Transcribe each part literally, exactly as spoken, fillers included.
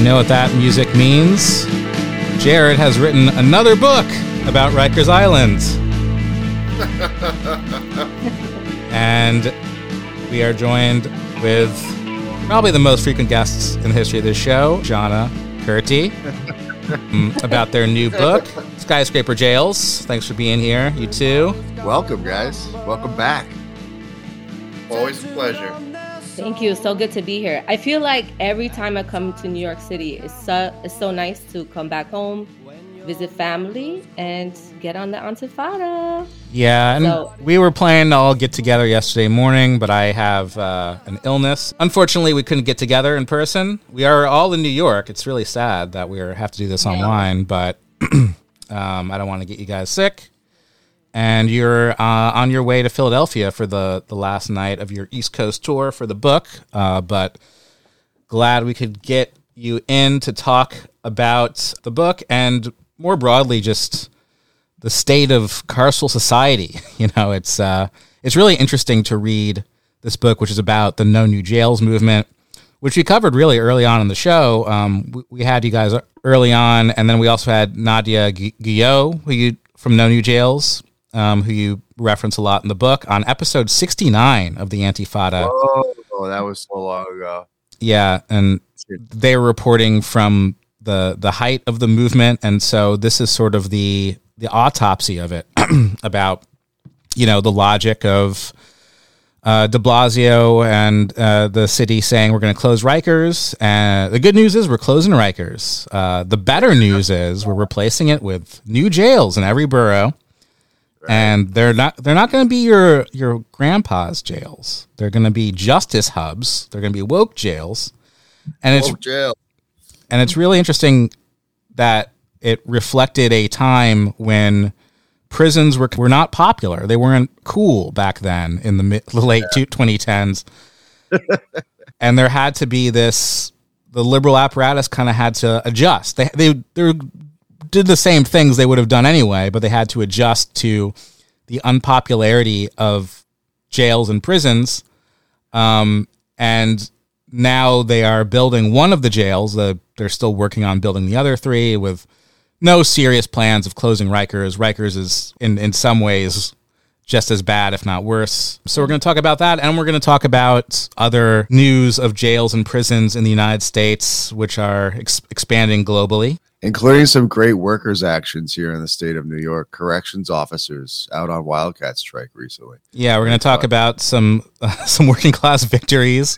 know what that music means? Jared has written another book about Rikers Island. And we are joined with probably the most frequent guests in the history of this show, Jana Kurti, about their new book, Skyscraper Jails. Thanks for being here, you too. Welcome, guys. Welcome back. Always a pleasure. Thank you. So good to be here. I feel like every time I come to New York City, it's so, it's so nice to come back home, visit family, and get on the Intifada. Yeah, and so, we were planning to all get together yesterday morning, but I have uh, an illness. Unfortunately, we couldn't get together in person. We are all in New York. It's really sad that we have to do this online, but um, I don't want to get you guys sick. And you're uh, on your way to Philadelphia for the, the last night of your East Coast tour for the book. Uh, but glad we could get you in to talk about the book and more broadly just the state of carceral society. You know, it's uh, it's really interesting to read this book, which is about the No New Jails movement, which we covered really early on in the show. Um, we, we had you guys early on, and then we also had Nadia Guillot, who you from No New Jails. Um, who you reference a lot in the book, on episode sixty-nine of the Intifada. Oh, oh, that was so long ago. Yeah, and they were reporting from the the height of the movement, and so this is sort of the the autopsy of it, about, you know, the logic of uh, de Blasio and uh, the city saying we're going to close Rikers. And the good news is we're closing Rikers. Uh, the better news is we're replacing it with new jails in every borough. And they're not they're not going to be your your grandpa's jails. They're going to be justice hubs. They're going to be woke jails. And it's woke jail. And it's really interesting that it reflected a time when prisons were were not popular. They weren't cool back then in the, mid, the late yeah. twenty tens. And there had to be this the liberal apparatus kind of had to adjust. They they they did the same things they would have done anyway, but they had to adjust to the unpopularity of jails and prisons. Um, and now they are building one of the jails. The, they're still working on building the other three with no serious plans of closing Rikers. Rikers is in, in some ways just as bad, if not worse. So we're going to talk about that, and we're going to talk about other news of jails and prisons in the United States, which are ex- expanding globally. Including some great workers' actions here in the state of New York. Corrections officers out on Wildcat strike recently. Yeah, we're going to talk about some uh, some working class victories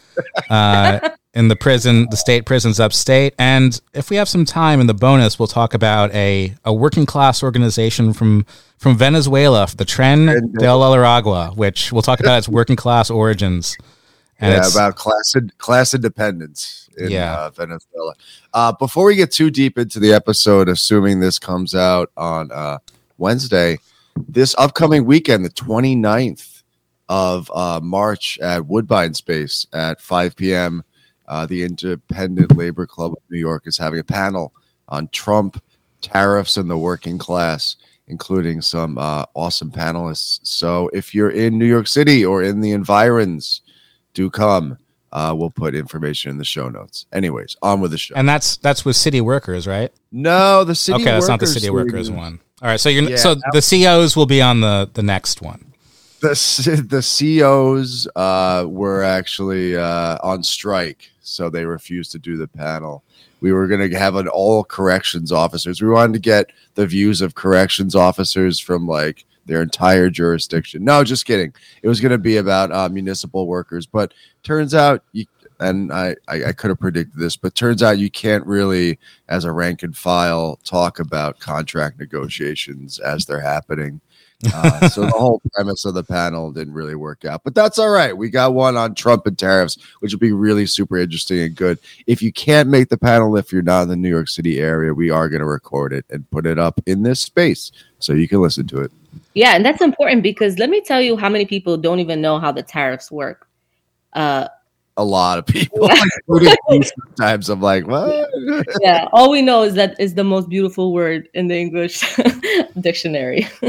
uh, in the prison, the state prisons upstate. And if we have some time in the bonus, we'll talk about a, a working class organization from, from Venezuela, the Tren del Aragua, which we'll talk about its working class origins. And yeah, about class class independence in yeah. uh, Venezuela. Uh, before we get too deep into the episode, assuming this comes out on uh, Wednesday, this upcoming weekend, the twenty-ninth of uh, March at Woodbine Space at five p.m., uh, the Independent Labor Club of New York is having a panel on Trump, tariffs, and the working class, including some uh, awesome panelists. So if you're in New York City or in the environs, do come. Uh, we'll put information in the show notes. Anyways, on with the show. And that's that's with city workers, right? No, the city. Okay, that's not the city workers one. All right, so you're yeah, so the C Os will be on the, the next one. The the C Os uh, were actually uh, on strike, so they refused to do the panel. We were going to have an all corrections officers. We wanted to get the views of corrections officers from like their entire jurisdiction. No, just kidding. It was going to be about uh, municipal workers, but turns out, you, and I, I, I could have predicted this, but turns out you can't really, as a rank and file, talk about contract negotiations as they're happening. Uh, so the whole premise of the panel didn't really work out, but that's all right. We got one on Trump and tariffs, which will be really super interesting and good. If you can't make the panel, if you're not in the New York City area, we are going to record it and put it up in this space so you can listen to it. Yeah, and that's important because let me tell you how many people don't even know how the tariffs work. Uh, a lot of people, including me sometimes. I'm like, what? Yeah, all we know is that it's the most beautiful word in the English dictionary. Yeah.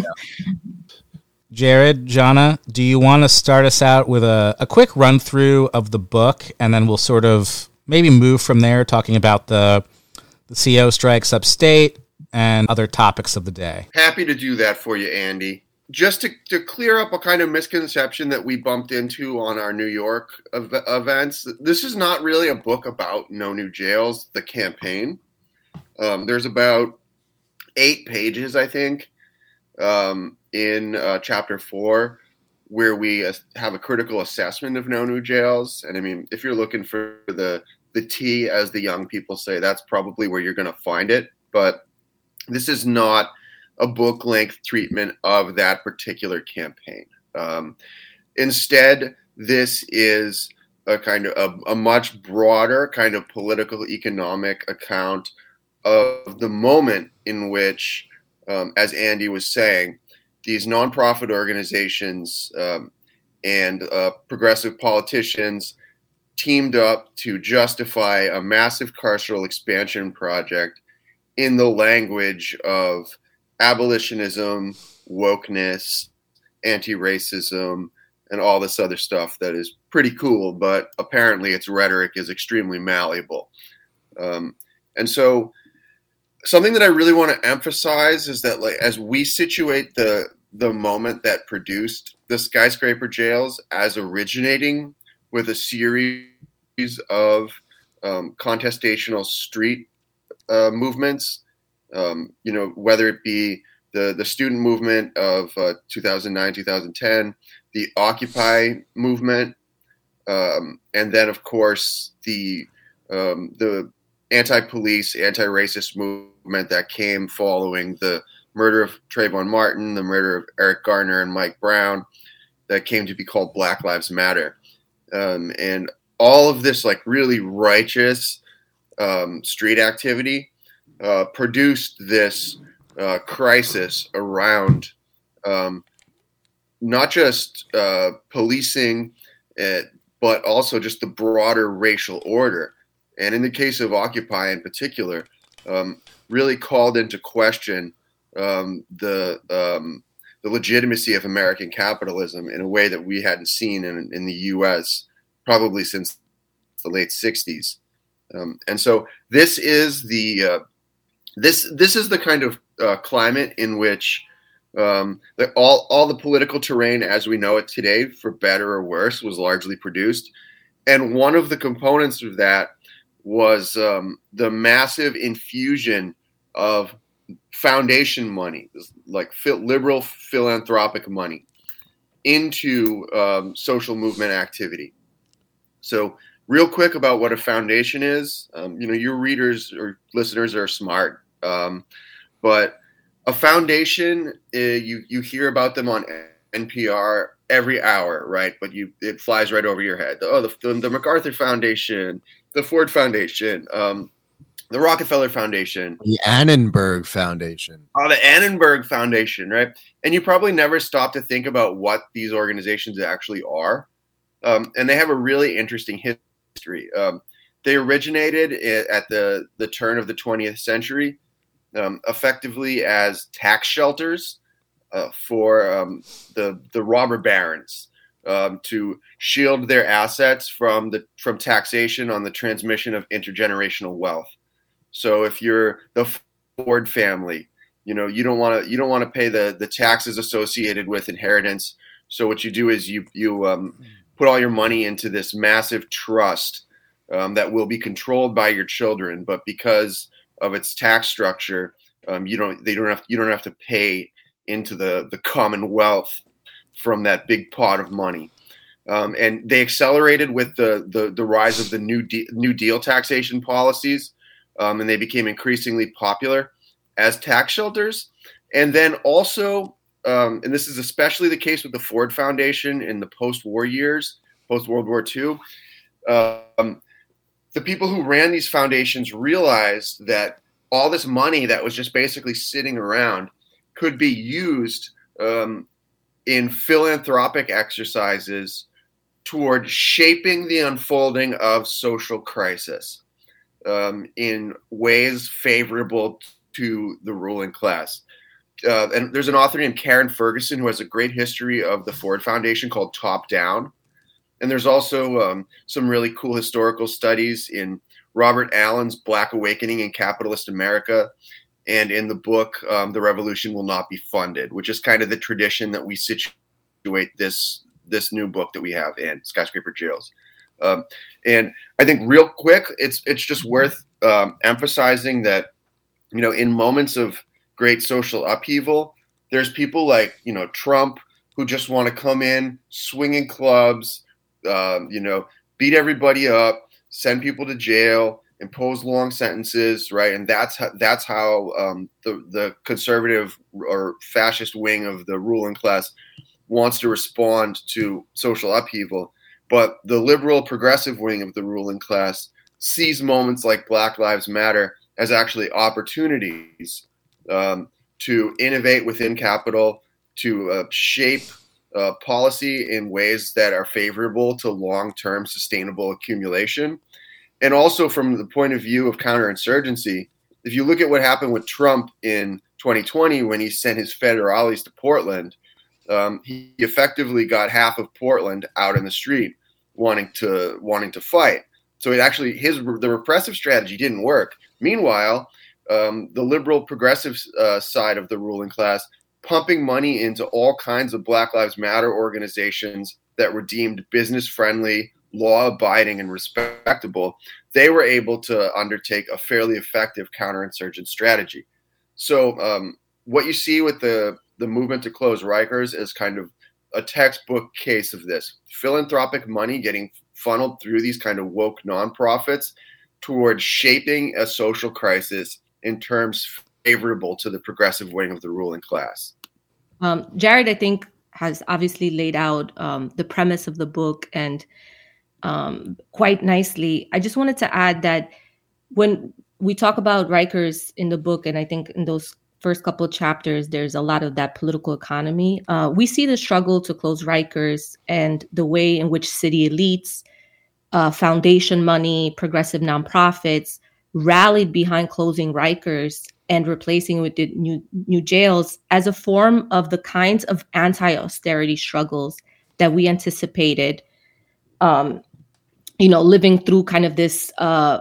Jared, Jana, do you want to start us out with a, a quick run through of the book, and then we'll sort of maybe move from there, talking about the the C O strikes upstate and other topics of the day. Happy to do that for you, Andy. Just to, to clear up a kind of misconception that we bumped into on our New York ev- events, this is not really a book about No New Jails, the campaign. Um, there's about eight pages, I think, um, in uh, chapter four, where we uh, have a critical assessment of No New Jails. And I mean, if you're looking for the the tea, as the young people say, that's probably where you're going to find it. But this is not a book-length treatment of that particular campaign. Um, instead, this is a kind of a, a much broader kind of political economic account of the moment in which, um, as Andy was saying, these nonprofit organizations um, and uh, progressive politicians teamed up to justify a massive carceral expansion project in the language of abolitionism, wokeness, anti-racism, and all this other stuff that is pretty cool, but apparently its rhetoric is extremely malleable. Um, and so something that I really want to emphasize is that, like, as we situate the the moment that produced the skyscraper jails as originating with a series of um, contestational street uh, movements, um, you know, whether it be the, the student movement of uh, two thousand nine, two thousand ten, the Occupy movement, um, and then, of course, the um, the anti-police, anti-racist movement that came following the murder of Trayvon Martin, the murder of Eric Garner and Mike Brown, that came to be called Black Lives Matter. Um, and all of this, like, really righteous um, street activity uh, produced this uh, crisis around um, not just uh, policing, uh, but also just the broader racial order. And in the case of Occupy in particular, um, really called into question um, the um, the legitimacy of American capitalism in a way that we hadn't seen in, in the U S probably since the late sixties. Um, and so this is the uh, this this is the kind of uh, climate in which um, the, all all the political terrain as we know it today, for better or worse, was largely produced. And one of the components of that was um, the massive infusion of foundation money, like liberal philanthropic money, into um, social movement activity. So real quick about what a foundation is. Um, you know, your readers or listeners are smart, um, but a foundation, uh, you you hear about them on N P R every hour, right? But you it flies right over your head. Oh, the, the, the MacArthur Foundation, the Ford Foundation, um, the Rockefeller Foundation, the Annenberg Foundation. Oh, the Annenberg Foundation, right? And you probably never stop to think about what these organizations actually are. Um, and they have a really interesting history. Um, they originated at the, the turn of the twentieth century, um, effectively as tax shelters uh, for um, the, the robber barons. Um, to shield their assets from the from taxation on the transmission of intergenerational wealth. So if you're the Ford family, you know you don't want to you don't want to pay the the taxes associated with inheritance. So what you do is you you um, put all your money into this massive trust um, that will be controlled by your children, but because of its tax structure, um, you don't they don't have you don't have to pay into the the commonwealth from that big pot of money. Um, and they accelerated with the, the, the rise of the New, De- New Deal taxation policies, um, and they became increasingly popular as tax shelters. And then also, um, and this is especially the case with the Ford Foundation in the post-war years, post-World War Two, um, the people who ran these foundations realized that all this money that was just basically sitting around could be used um, in philanthropic exercises toward shaping the unfolding of social crisis um, in ways favorable to the ruling class. Uh, and there's an author named Karen Ferguson who has a great history of the Ford Foundation called Top Down. And there's also um, some really cool historical studies in Robert Allen's Black Awakening in Capitalist America, and in the book, um, The Revolution Will Not Be Funded, which is kind of the tradition that we situate this this new book that we have in Skyscraper Jails. Um, and I think real quick, it's it's just worth um, emphasizing that, you know, in moments of great social upheaval, there's people like, you know, Trump, who just want to come in, swinging clubs, um, you know, beat everybody up, send people to jail, impose long sentences, right? And that's how, that's how um, the the conservative or fascist wing of the ruling class wants to respond to social upheaval. But the liberal progressive wing of the ruling class sees moments like Black Lives Matter as actually opportunities um, to innovate within capital, to uh, shape uh, policy in ways that are favorable to long-term sustainable accumulation. And also from the point of view of counterinsurgency, if you look at what happened with Trump in twenty twenty when he sent his federales to Portland, um, he effectively got half of Portland out in the street wanting to wanting to fight. So it actually his the repressive strategy didn't work. Meanwhile, um, the liberal progressive uh, side of the ruling class pumping money into all kinds of Black Lives Matter organizations that were deemed business friendly, law-abiding, and respectable, they were able to undertake a fairly effective counterinsurgent strategy. So um, what you see with the, the movement to close Rikers is kind of a textbook case of this. Philanthropic money getting funneled through these kind of woke nonprofits towards shaping a social crisis in terms favorable to the progressive wing of the ruling class. Um, Jared, I think, has obviously laid out um, the premise of the book and Um, quite nicely. I just wanted to add that when we talk about Rikers in the book, and I think in those first couple of chapters, there's a lot of that political economy. Uh, we see the struggle to close Rikers and the way in which city elites, uh, foundation money, progressive nonprofits rallied behind closing Rikers and replacing it with the new, new jails as a form of the kinds of anti-austerity struggles that we anticipated Um, you know, living through kind of this uh,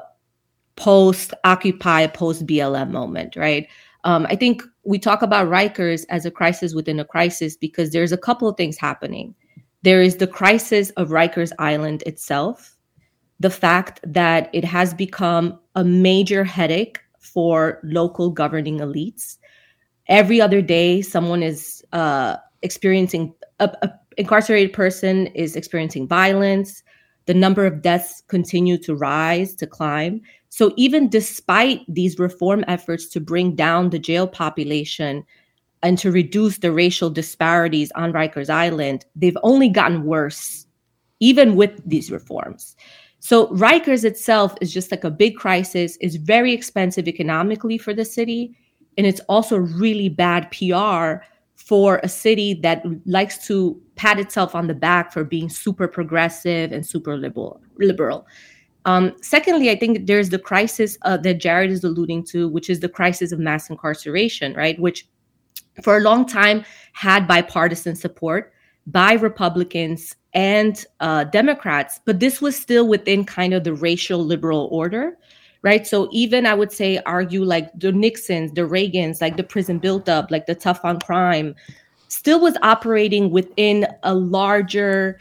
post-Occupy, post-B L M moment, right? Um, I think we talk about Rikers as a crisis within a crisis because there's a couple of things happening. There is the crisis of Rikers Island itself, the fact that it has become a major headache for local governing elites. Every other day, someone is uh, experiencing, a, a incarcerated person is experiencing violence. The number of deaths continue to rise, to climb. So even despite these reform efforts to bring down the jail population and to reduce the racial disparities on Rikers Island, they've only gotten worse, even with these reforms. So Rikers itself is just like a big crisis. It's very expensive economically for the city. And it's also really bad P R for a city that likes to pat itself on the back for being super progressive and super liberal. liberal. Um, secondly, I think there's the crisis uh, that Jared is alluding to, which is the crisis of mass incarceration, right? Which for a long time had bipartisan support by Republicans and uh, Democrats, but this was still within kind of the racial liberal order, right? So even I would say argue like the Nixons, the Reagans, like the prison buildup, like the tough on crime, still was operating within a larger,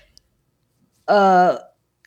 uh,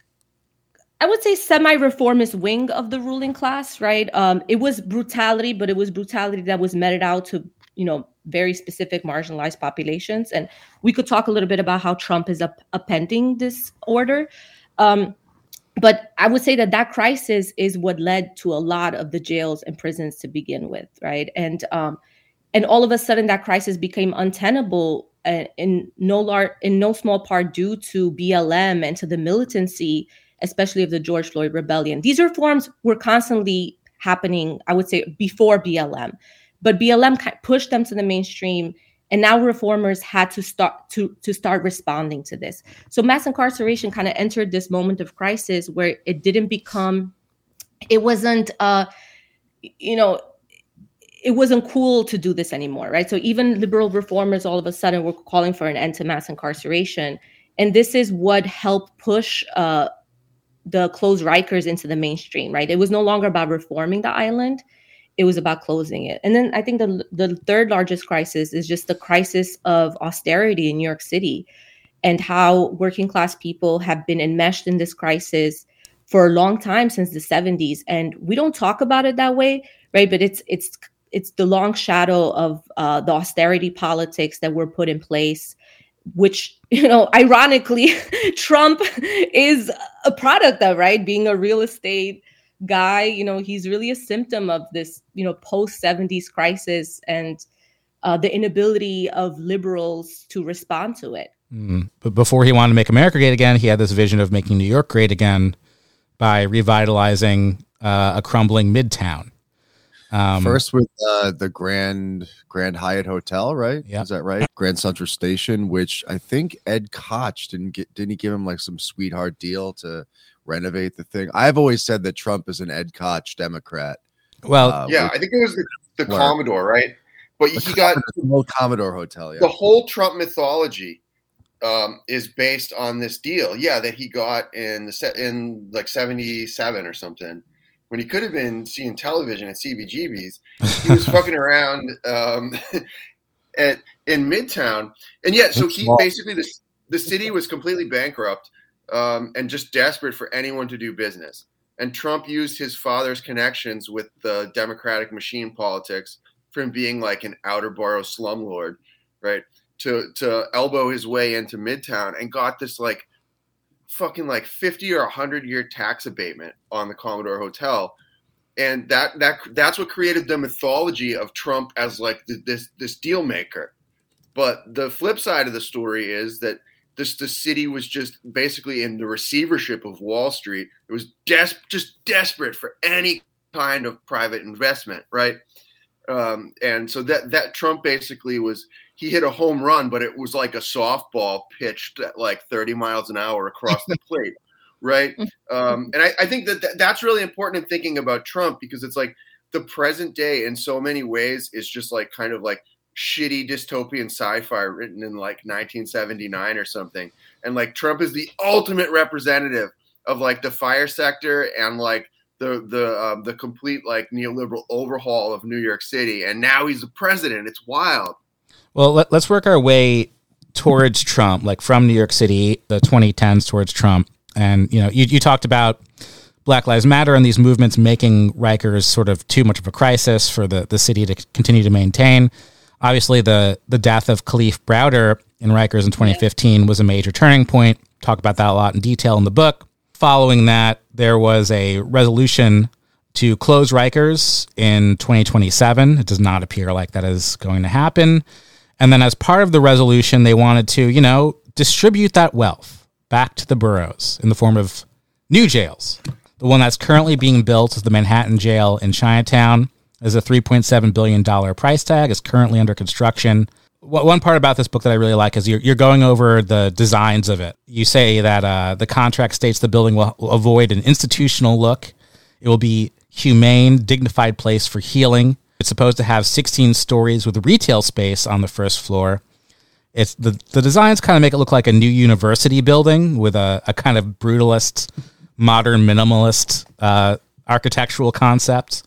I would say semi-reformist wing of the ruling class, right? Um, it was brutality, but it was brutality that was meted out to, you know, very specific marginalized populations. And we could talk a little bit about how Trump is up- appending this order. Um, But I would say that that crisis is what led to a lot of the jails and prisons to begin with, right? And um, and all of a sudden, that crisis became untenable uh, in no lar- in no small part due to B L M and to the militancy, especially of the George Floyd rebellion. These reforms were constantly happening, I would say, before B L M, but B L M pushed them to the mainstream. And now reformers had to start to, to start responding to this. So mass incarceration kind of entered this moment of crisis where it didn't become, it wasn't, uh, you know, it wasn't cool to do this anymore, right? So even liberal reformers all of a sudden were calling for an end to mass incarceration. And this is what helped push uh, the closed Rikers into the mainstream, right? It was no longer about reforming the island. It was about closing it. And then I think the the third largest crisis is just the crisis of austerity in New York City, and how working class people have been enmeshed in this crisis for a long time, since the seventies. And we don't talk about it that way, right? But it's it's it's the long shadow of uh, the austerity politics that were put in place, which, you know, ironically, Trump is a product of, right? Being a real estate guy, you know, he's really a symptom of this, you know, post-seventies crisis and uh, the inability of liberals to respond to it. Mm. But before he wanted to make America great again, he had this vision of making New York great again by revitalizing uh, a crumbling Midtown. Um, First with uh, the Grand Grand Hyatt Hotel, right? Yeah. Is that right? Grand Central Station, which I think Ed Koch didn't get. Didn't he give him like some sweetheart deal to renovate the thing? I've always said that Trump is an Ed Koch Democrat. Well, uh, Yeah, I think it was the, the Commodore, right? But the he got the old Commodore Hotel. Yeah. the whole Trump mythology um, is based on this deal. Yeah, that he got in the set in like seventy-seven or something, when he could have been seeing television at C B G B's. He was fucking around um, at in Midtown, and yeah, so he basically the the city was completely bankrupt um, and just desperate for anyone to do business. And Trump used his father's connections with the Democratic machine politics from being like an outer borough slumlord, right, to to elbow his way into Midtown, and got this like fucking like fifty or one hundred year tax abatement on the Commodore Hotel. And that that that's what created the mythology of Trump as like the, this this deal maker. But the flip side of the story is that this the city was just basically in the receivership of Wall Street. It was des- just desperate for any kind of private investment, right? Um, and so that that Trump basically was he hit a home run, but it was like a softball pitched at like thirty miles an hour across the plate. Right. Um, and I, I think that th- that's really important in thinking about Trump, because it's like the present day in so many ways is just like kind of like shitty dystopian sci-fi written in like nineteen seventy-nine or something. And like Trump is the ultimate representative of like the fire sector and like the the um, the complete like neoliberal overhaul of New York City. And now he's the president. It's wild. Well, let, let's work our way towards Trump, like from New York City, the twenty tens towards Trump. And, you know, you, you talked about Black Lives Matter and these movements making Rikers sort of too much of a crisis for the, the city to continue to maintain. Obviously, the, the death of Kalief Browder in Rikers in twenty fifteen was a major turning point. Talk about that a lot in detail in the book. Following that, there was a resolution to close Rikers in twenty twenty-seven. It does not appear like that is going to happen. And then as part of the resolution, they wanted to, you know, distribute that wealth back to the boroughs in the form of new jails. The one that's currently being built is the Manhattan Jail in Chinatown. There's a three point seven billion dollars price tag. It's currently under construction. One part about this book that I really like is you're, you're going over the designs of it. You say that uh, the contract states the building will, will avoid an institutional look. It will be humane, dignified place for healing. It's supposed to have sixteen stories with retail space on the first floor. It's the, the designs kind of make it look like a new university building with a, a kind of brutalist, modern minimalist uh, architectural concept.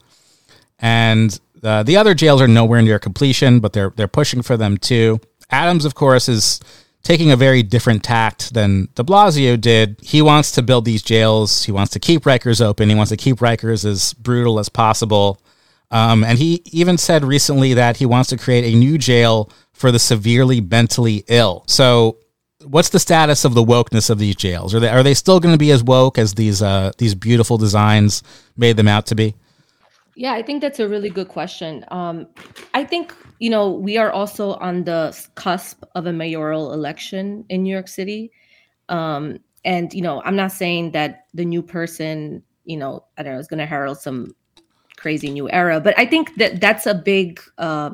And uh, the other jails are nowhere near completion, but they're they're pushing for them too. Adams, of course, is taking a very different tact than de Blasio did. He wants to build these jails. He wants to keep Rikers open. He wants to keep Rikers as brutal as possible. Um, and he even said recently that he wants to create a new jail for the severely mentally ill. So what's the status of the wokeness of these jails? Are they are they still going to be as woke as these uh, these beautiful designs made them out to be? Yeah, I think that's a really good question. Um, I think, you know, we are also on the cusp of a mayoral election in New York City. Um, and, you know, I'm not saying that the new person, you know, I don't know, is going to herald some crazy new era, but I think that that's a big, uh,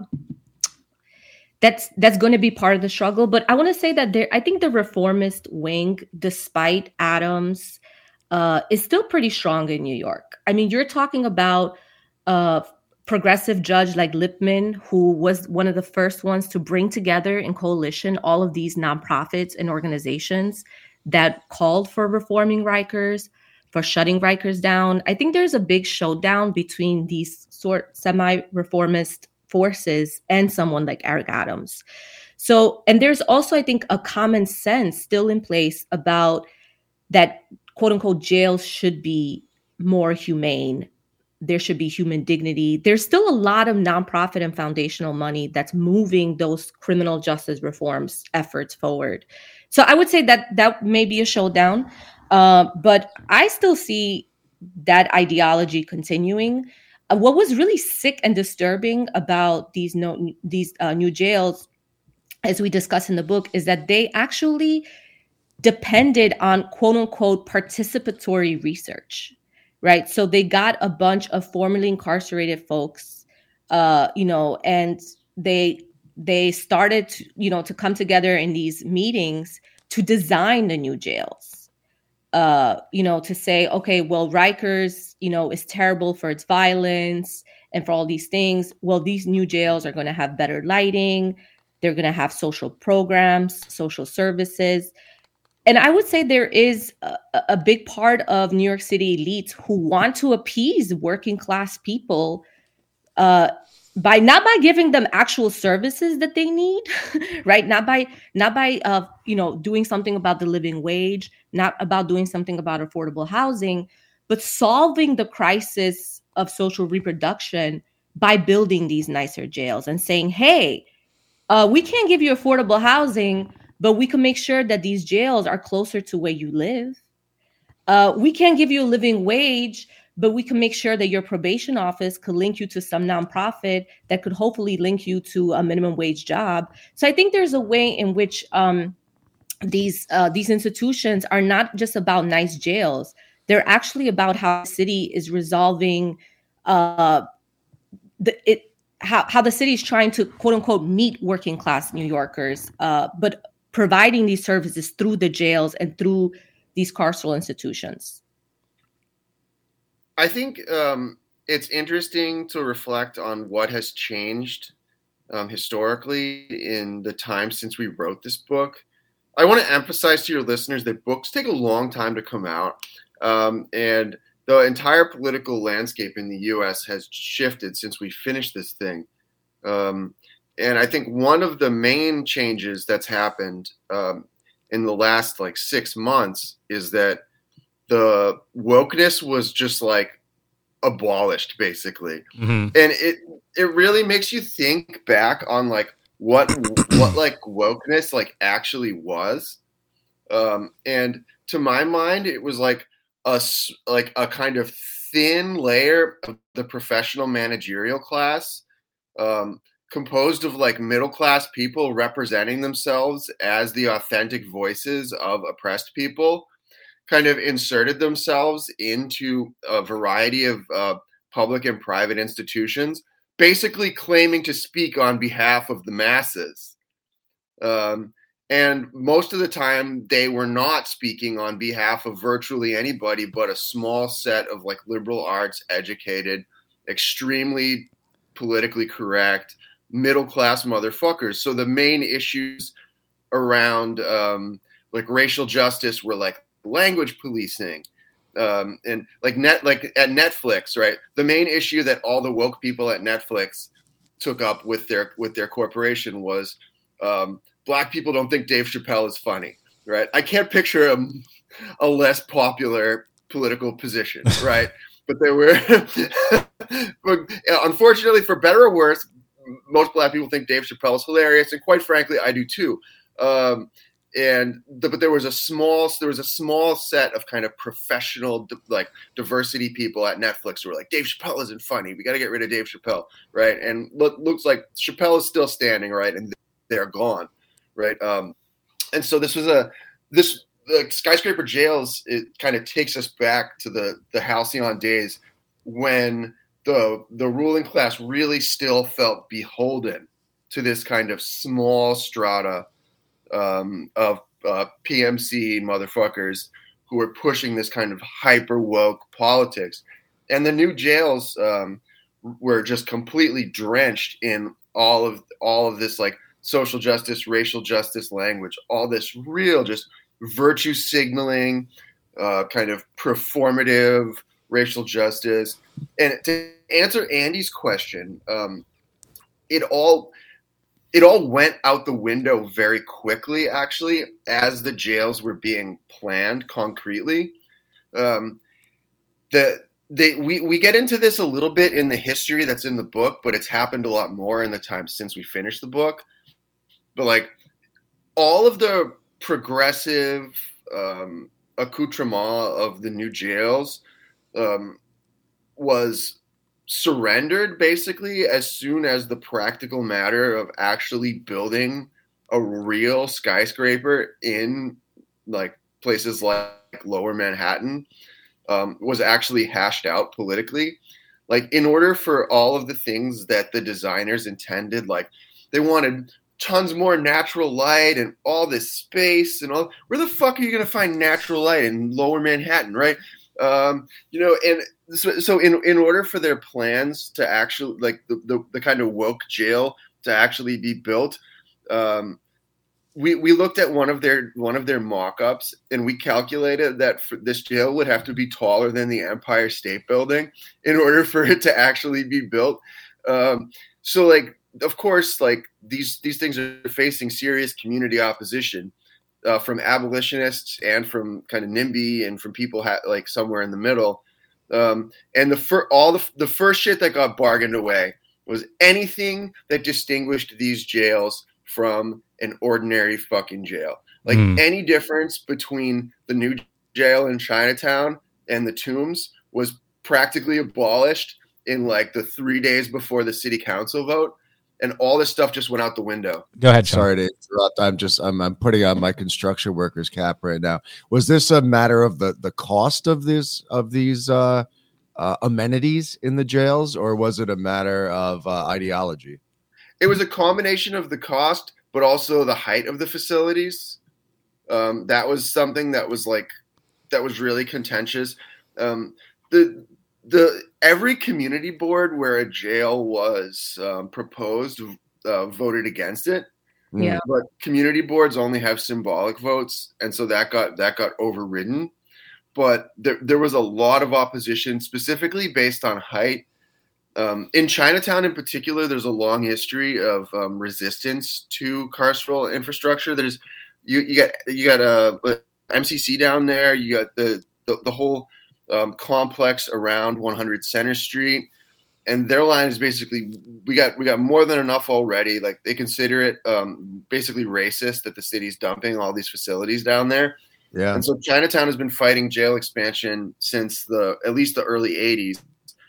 that's that's going to be part of the struggle. But I want to say that there, I think the reformist wing, despite Adams, uh, is still pretty strong in New York. I mean, you're talking about uh, progressive judge like Lipman, who was one of the first ones to bring together in coalition all of these nonprofits and organizations that called for reforming Rikers, for shutting Rikers down. I think there's a big showdown between these sort semi-reformist forces and someone like Eric Adams. So, and there's also, I think, a common sense still in place about that, quote unquote, jails should be more humane. There should be human dignity. There's still a lot of nonprofit and foundational money that's moving those criminal justice reforms efforts forward. So I would say that that may be a showdown, uh, but I still see that ideology continuing. Uh, what was really sick and disturbing about these no, these uh, new jails, as we discuss in the book, is that they actually depended on quote unquote participatory research. Right. So they got a bunch of formerly incarcerated folks, uh, you know, and they they started, to, you know, to come together in these meetings to design the new jails, uh, you know, to say, OK, well, Rikers, you know, is terrible for its violence and for all these things. Well, these new jails are going to have better lighting. They're going to have social programs, social services. And I would say there is a, a big part of New York City elites who want to appease working class people uh, by not by giving them actual services that they need, right? Not by not by uh, you know doing something about the living wage, not about doing something about affordable housing, but solving the crisis of social reproduction by building these nicer jails and saying, hey, uh, we can't give you affordable housing, but we can make sure that these jails are closer to where you live. Uh, we can't give you a living wage, but we can make sure that your probation office could link you to some nonprofit that could hopefully link you to a minimum wage job. So I think there's a way in which um, these uh, these institutions are not just about nice jails. They're actually about how the city is resolving uh, the it how, how the city is trying to, quote unquote, meet working class New Yorkers, uh, but providing these services through the jails and through these carceral institutions. I think um, it's interesting to reflect on what has changed um, historically in the time since we wrote this book. I want to emphasize to your listeners that books take a long time to come out, um, and the entire political landscape in the U S has shifted since we finished this thing. Um, And I think one of the main changes that's happened um, in the last like six months is that the wokeness was just like abolished, basically. Mm-hmm. And it it really makes you think back on like what what like wokeness like actually was. Um, and to my mind, it was like a like a kind of thin layer of the professional managerial class. Um, composed of like middle-class people representing themselves as the authentic voices of oppressed people, kind of inserted themselves into a variety of uh, public and private institutions, basically claiming to speak on behalf of the masses. Um, and most of the time, they were not speaking on behalf of virtually anybody but a small set of like liberal arts educated, extremely politically correct, middle-class motherfuckers. So the main issues around um, like racial justice were like language policing, um, and like net like at Netflix, right? The main issue that all the woke people at Netflix took up with their with their corporation was um, black people don't think Dave Chappelle is funny, right? I can't picture a, a less popular political position, right? But there were, but unfortunately, for better or worse, most black people think Dave Chappelle is hilarious, and quite frankly, I do too. Um, and the, but there was a small there was a small set of kind of professional like diversity people at Netflix who were like, Dave Chappelle isn't funny. We got to get rid of Dave Chappelle, right? And look, looks like Chappelle is still standing, right? And they're gone, right? Um, and so this was a this the Skyscraper Jails. It kind of takes us back to the the halcyon days when the the ruling class really still felt beholden to this kind of small strata um, of uh, P M C motherfuckers who were pushing this kind of hyper woke politics. And the new jails um, were just completely drenched in all of all of this like social justice, racial justice language, all this real just virtue signaling, uh, kind of performative racial justice. And to answer Andy's question, um, it all it all went out the window very quickly, actually, as the jails were being planned concretely. Um, the they we, we get into this a little bit in the history that's in the book, but it's happened a lot more in the time since we finished the book. But like all of the progressive um, accoutrement of the new jails um, was surrendered basically as soon as the practical matter of actually building a real skyscraper in like places like Lower Manhattan um, was actually hashed out politically. Like in order for all of the things that the designers intended, like they wanted tons more natural light and all this space and all. Where the fuck are you going to find natural light in Lower Manhattan, right? Um, you know, and so, so in, in order for their plans to actually, like the, the, the kind of woke jail to actually be built, um, we, we looked at one of their one of their mock-ups and we calculated that for this jail would have to be taller than the Empire State Building in order for it to actually be built. Um, so like, of course, like these these things are facing serious community opposition uh, from abolitionists and from kind of NIMBY and from people ha- like somewhere in the middle. Um, and the fir- all the, the first shit that got bargained away was anything that distinguished these jails from an ordinary fucking jail. Like mm. any difference between the new jail in Chinatown and the Tombs was practically abolished in like the three days before the city council vote. And all this stuff just went out the window. Go ahead, Sean. Sorry to interrupt. I'm just I'm I'm putting on my construction workers cap right now. Was this a matter of the, the cost of this of these uh, uh, amenities in the jails, or was it a matter of uh, ideology? It was a combination of the cost, but also the height of the facilities. Um, that was something that was like that was really contentious. Um, the The every community board where a jail was um, proposed uh, voted against it. Yeah, but community boards only have symbolic votes, and so that got that got overridden. But there there was a lot of opposition, specifically based on height. Um, in Chinatown, in particular, there's a long history of um, resistance to carceral infrastructure. There's you you got you got a uh, M C C down there. You got the the, the whole Um, complex around one hundred Center Street, and their line is basically we got we got more than enough already. Like they consider it um, basically racist that the city's dumping all these facilities down there. Yeah, and so Chinatown has been fighting jail expansion since the at least the early eighties,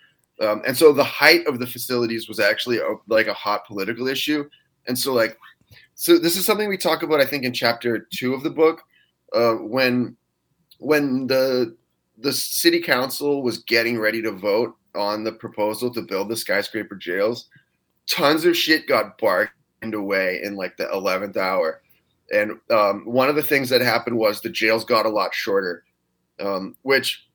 um, and so the height of the facilities was actually a, like a hot political issue. And so like so this is something we talk about I think in chapter two of the book uh, when when the the city council was getting ready to vote on the proposal to build the skyscraper jails. Tons of shit got bargained away in like the eleventh hour. And um, one of the things that happened was the jails got a lot shorter, um, which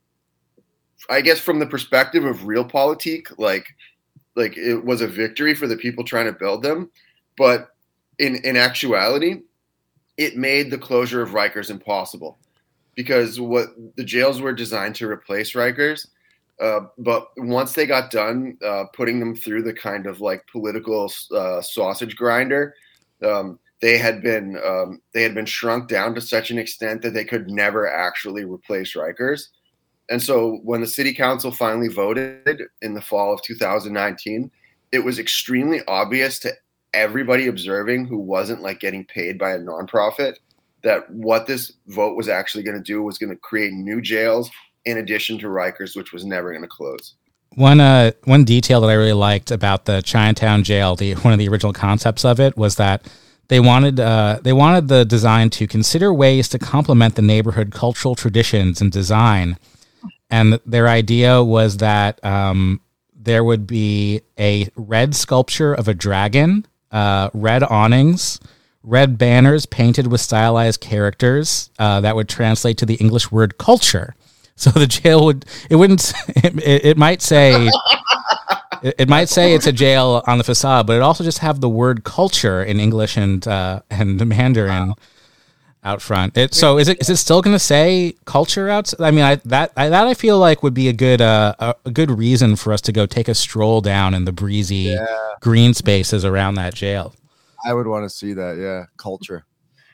I guess from the perspective of realpolitik, like, like it was a victory for the people trying to build them. But in, in actuality, it made the closure of Rikers impossible. Because what the jails were designed to replace Rikers, uh, but once they got done uh, putting them through the kind of like political uh, sausage grinder, um, they had been um, they had been shrunk down to such an extent that they could never actually replace Rikers. And so when the city council finally voted in the fall of two thousand nineteen, it was extremely obvious to everybody observing who wasn't like getting paid by a nonprofit that what this vote was actually going to do was going to create new jails in addition to Rikers, which was never going to close. One uh, one detail that I really liked about the Chinatown jail, the one of the original concepts of it, was that they wanted uh, they wanted the design to consider ways to complement the neighborhood cultural traditions and design. And their idea was that um, there would be a red sculpture of a dragon, uh, red awnings, red banners painted with stylized characters uh, that would translate to the English word culture. So the jail would, it wouldn't, it, it might say, It, it might say it's a jail on the facade, but it also just have the word culture in English and uh, and Mandarin wow. out front. It, so is it is it still going to say culture out? I mean, I, that I, that I feel like would be a good uh, a, a good reason for us to go take a stroll down in the breezy yeah. green spaces around that jail. I would want to see that. Yeah, culture.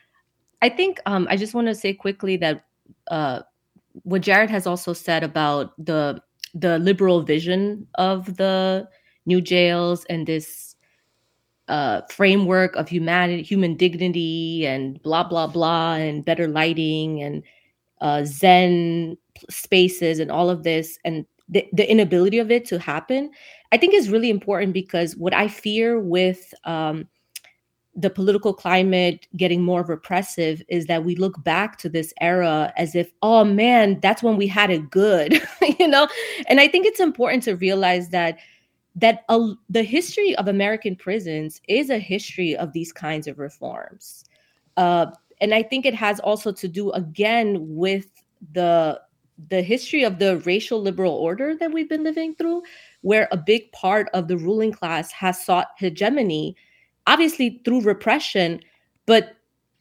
I think um, I just want to say quickly that uh, what Jared has also said about the the liberal vision of the new jails and this uh, framework of humanity, human dignity, and blah blah blah, and better lighting and uh, Zen spaces and all of this, and the, the inability of it to happen, I think is really important, because what I fear with um, the political climate getting more repressive is that we look back to this era as if, oh man, that's when we had it good, you know? And I think it's important to realize that that uh, the history of American prisons is a history of these kinds of reforms. Uh, and I think it has also to do, again, with the the history of the racial liberal order that we've been living through, where a big part of the ruling class has sought hegemony, obviously through repression, but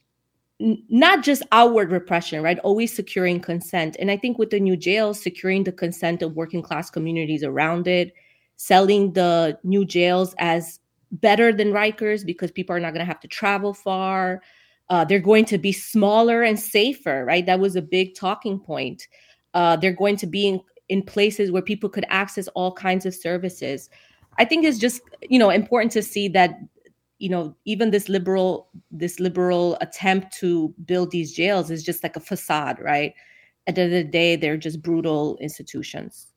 n- not just outward repression, right? Always securing consent. And I think with the new jails, securing the consent of working class communities around it, selling the new jails as better than Rikers because people are not going to have to travel far. Uh, they're going to be smaller and safer, right? That was a big talking point. Uh, they're going to be in, in places where people could access all kinds of services. I think it's just, you know, important to see that, you know, even this liberal, this liberal attempt to build these jails is just like a facade, right? At the end of the day, they're just brutal institutions.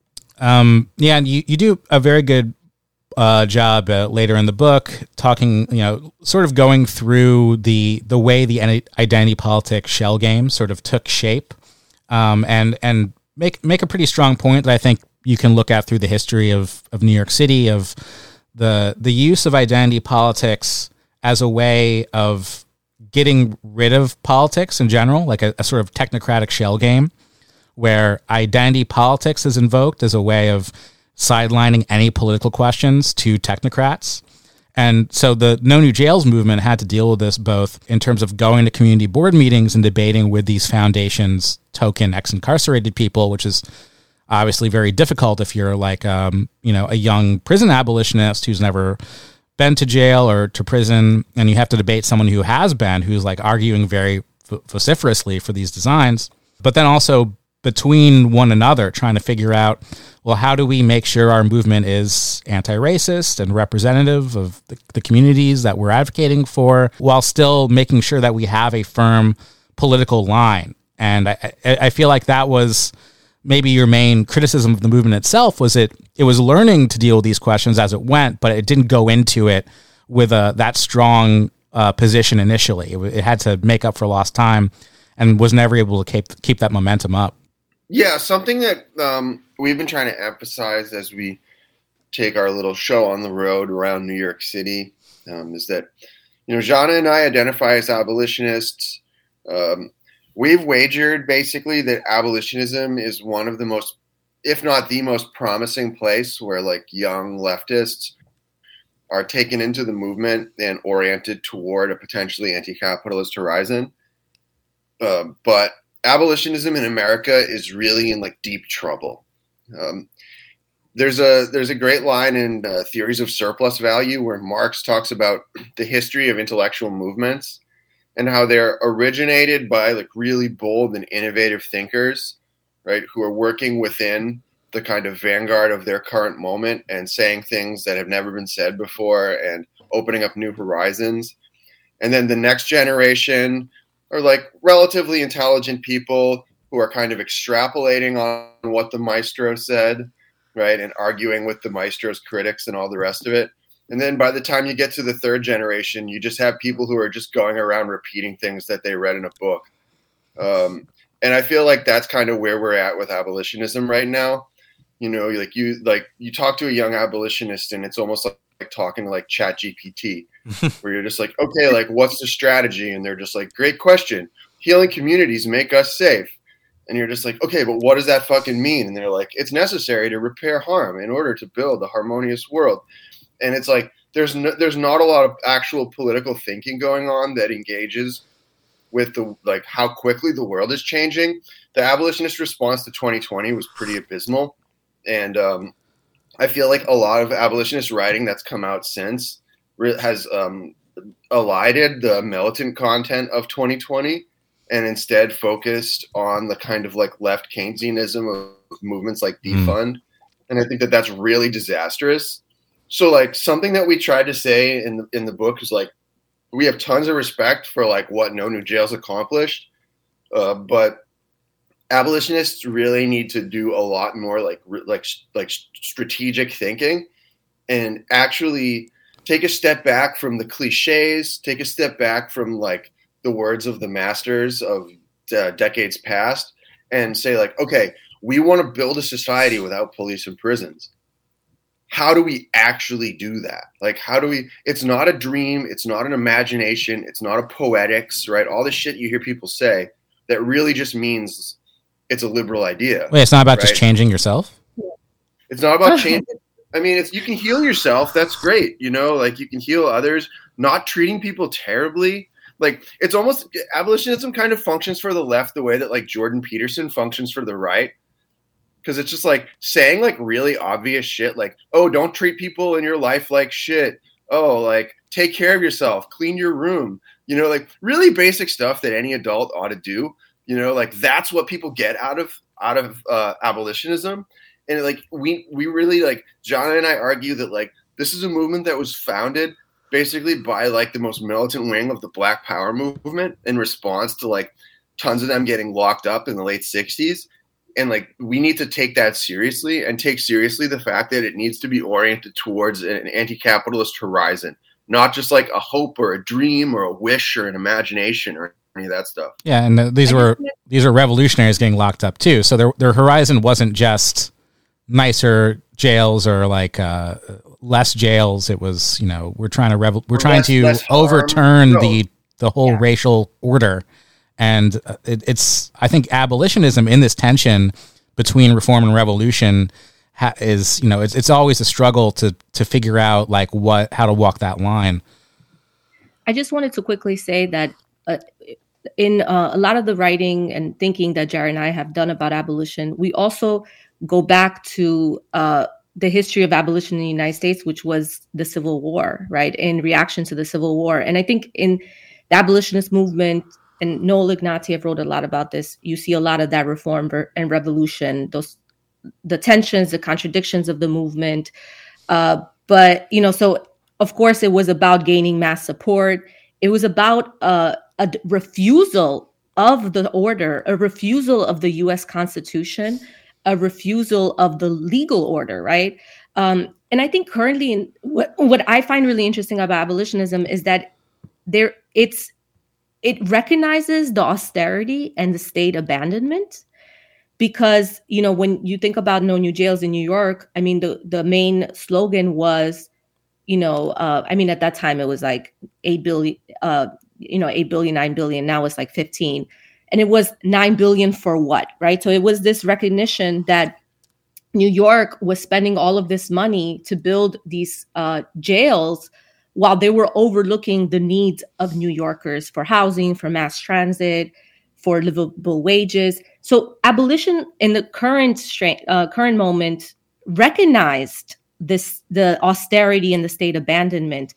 Um, yeah, and you, you do a very good uh, job uh, later in the book talking, you know, sort of going through the the way the identity politics shell game sort of took shape, um, and and make make a pretty strong point that I think you can look at through the history of of New York City, of the the use of identity politics as a way of getting rid of politics in general, like a, a sort of technocratic shell game, where identity politics is invoked as a way of sidelining any political questions to technocrats. And so the No New Jails movement had to deal with this both in terms of going to community board meetings and debating with these foundations token ex-incarcerated people, which is obviously very difficult if you're like, um, you know, a young prison abolitionist who's never been to jail or to prison, and you have to debate someone who has been, who's like arguing very vociferously for these designs. But then also between one another, trying to figure out, well, how do we make sure our movement is anti-racist and representative of the, the communities that we're advocating for, while still making sure that we have a firm political line. And I, I, I feel like that was maybe your main criticism of the movement itself, was it it was learning to deal with these questions as it went, but it didn't go into it with a that strong uh, position initially. It, it had to make up for lost time and was never able to keep keep that momentum up. Yeah, something that um, we've been trying to emphasize as we take our little show on the road around New York City um, is that, you know, Jana and I identify as abolitionists. Um, we've wagered basically that abolitionism is one of the most, if not the most promising place where like young leftists are taken into the movement and oriented toward a potentially anti-capitalist horizon. Uh, but abolitionism in America is really in like deep trouble. Um, there's a there's a great line in uh, Theories of Surplus Value where Marx talks about the history of intellectual movements and how they're originated by like really bold and innovative thinkers, right, who are working within the kind of vanguard of their current moment and saying things that have never been said before and opening up new horizons. And then the next generation are like relatively intelligent people who are kind of extrapolating on what the maestro said, right, and arguing with the maestro's critics and all the rest of it. And then by the time you get to the third generation, you just have people who are just going around repeating things that they read in a book. Um, and I feel like that's kind of where we're at with abolitionism right now. You know, like you like you talk to a young abolitionist and it's almost like, like talking to like Chat G P T, where you're just like, okay, like what's the strategy? And they're just like, great question. Healing communities make us safe. And you're just like, okay, but what does that fucking mean? And they're like, it's necessary to repair harm in order to build a harmonious world. And it's like, there's no, there's not a lot of actual political thinking going on that engages with the, like, how quickly the world is changing. The abolitionist response to twenty twenty was pretty abysmal. And um, I feel like a lot of abolitionist writing that's come out since has um, elided the militant content of twenty twenty and instead focused on the kind of like left Keynesianism of movements like defund. Mm. And I think that that's really disastrous. So like something that we tried to say in the, in the book is like, we have tons of respect for like what No New Jails accomplished. Uh, but abolitionists really need to do a lot more like, like, like strategic thinking and actually take a step back from the cliches, take a step back from like the words of the masters of uh, decades past and say like, okay, we want to build a society without police and prisons. How do we actually do that? Like, how do we, it's not a dream. It's not an imagination. It's not a poetics, right? All the shit you hear people say that really just means it's a liberal idea. Wait, it's not about right? just changing yourself? It's not about changing. I mean, if you can heal yourself, that's great. You know, like you can heal others, not treating people terribly. Like it's almost abolitionism kind of functions for the left the way that like Jordan Peterson functions for the right. Cause it's just like saying like really obvious shit. Like, oh, don't treat people in your life like shit. Oh, like take care of yourself, clean your room, you know, like really basic stuff that any adult ought to do. You know, like that's what people get out of, out of uh, abolitionism. And like, we, we really like John and I argue that like, this is a movement that was founded basically by like the most militant wing of the Black Power movement in response to like tons of them getting locked up in the late sixties. And like, we need to take that seriously and take seriously the fact that it needs to be oriented towards an anti-capitalist horizon, not just like a hope or a dream or a wish or an imagination or any of that stuff. Yeah. And uh, these were, these were revolutionaries getting locked up too. So their, their horizon wasn't just nicer jails or like uh, less jails. It was, you know, we're trying to, revo- we're or trying less, to less overturn no. the, the whole yeah. racial order. And it, it's, I think abolitionism in this tension between reform and revolution ha- is, you know, it's it's always a struggle to to figure out like what, how to walk that line. I just wanted to quickly say that uh, in uh, a lot of the writing and thinking that Jared and I have done about abolition, we also go back to uh, the history of abolition in the United States, which was the Civil War, right? In reaction to the Civil War. And I think in the abolitionist movement, and Noel Ignatieff wrote a lot about this, you see a lot of that reform and revolution, those the tensions, the contradictions of the movement. Uh, but, you know, so of course it was about gaining mass support. It was about uh, a refusal of the order, a refusal of the U S Constitution, a refusal of the legal order, right? Um, and I think currently, in, what, what I find really interesting about abolitionism is that there it's it recognizes the austerity and the state abandonment. Because, you know, when you think about No New Jails in New York, I mean, the, the main slogan was, you know, uh, I mean, at that time it was like eight billion, uh, you know, eight billion, nine billion. Now it's like fifteen. And it was nine billion for what, right? So it was this recognition that New York was spending all of this money to build these uh, jails while they were overlooking the needs of New Yorkers for housing, for mass transit, for livable wages. So abolition in the current stra- uh, current moment recognized this, the austerity and the state abandonment.